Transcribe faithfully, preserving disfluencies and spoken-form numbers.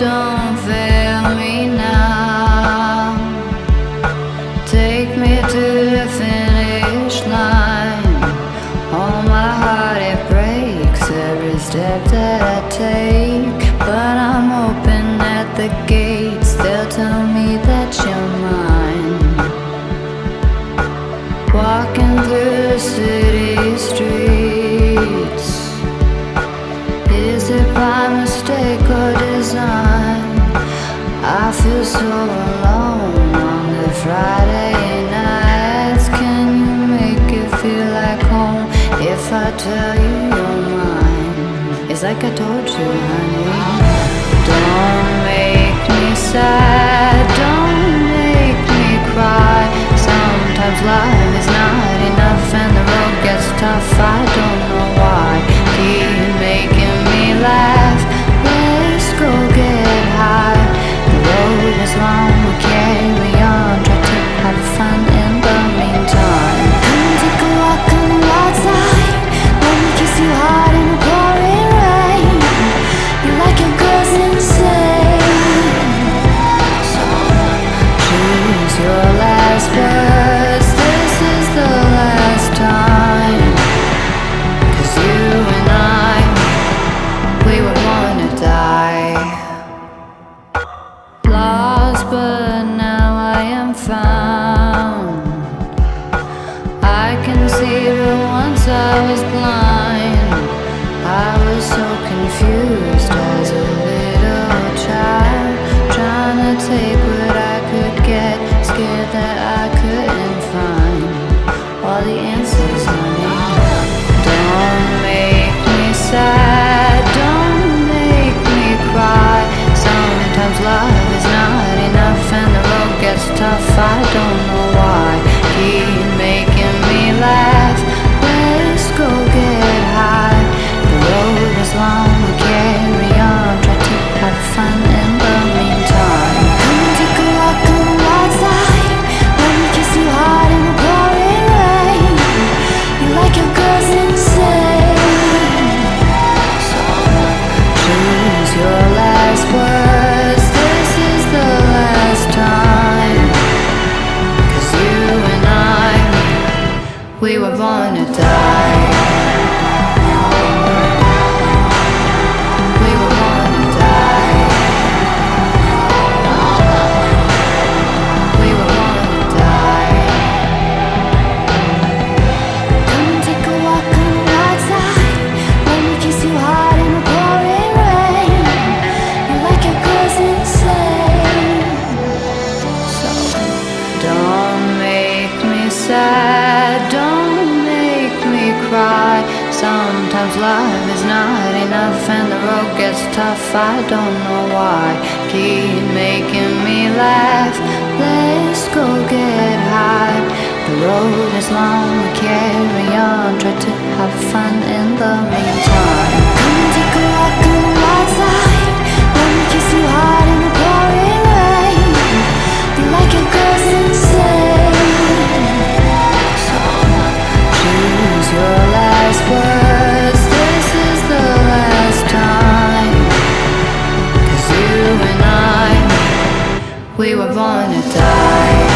don't fail me now. Take me to the finish line. Oh, my heart, it breaks every step that I take. But I'm open at the gates, they'll tell me that you're mine. Walking through the city streets, is it by mistake or design? I feel so alone on the Friday nights. Can you make it feel like home if I tell you you're mine? It's like I told you, honey. Don't make me sad, don't make me cry. Sometimes life is not enough and the road gets tough. I don't know why. Keep making me laugh. Let's go get high. The road is long, we'll carry on. Try to have fun in the meantime. Come and take a walk on the wild side. Let me kiss you hard in the pouring rain. You like your girls insane. So choose your last words. This is the last time. 'Cause you and I, we were born to die. Lost, but now I am found. I can see, but once I was blind. I was so confused as a little child, trying to take what I could get, scared that I couldn't find all the answers, honey. Don't make me sad, don't make me cry. Sometimes love is not enough and the road gets tough. I don't know why. Keep making me laugh. Let's go get high. The road is long, we'll carry on. Try to have fun in the meantime. Come and take a walk on the wild side. Let me kiss you hard in the pouring rain. You like your girls insane. So choose your last words. This is the last time. 'Cause you and I, we were born to die. We were born to die. We were born to die. Come and take a walk on the wild side. Let me kiss you hard in the pouring rain. You like your girls insane. So don't make me sad, don't make me cry. Sometimes love is not enough and the road gets tough. I don't know why. Keep making me laugh. Let's go get high. The road is long, we carry on. Try to have fun in the meantime. Come and take a walk on the wild side. Let me kiss you hard in the pouring rain. You like your girls insane. So choose your last words. This is the last time. 'Cause you and I, we were born to die.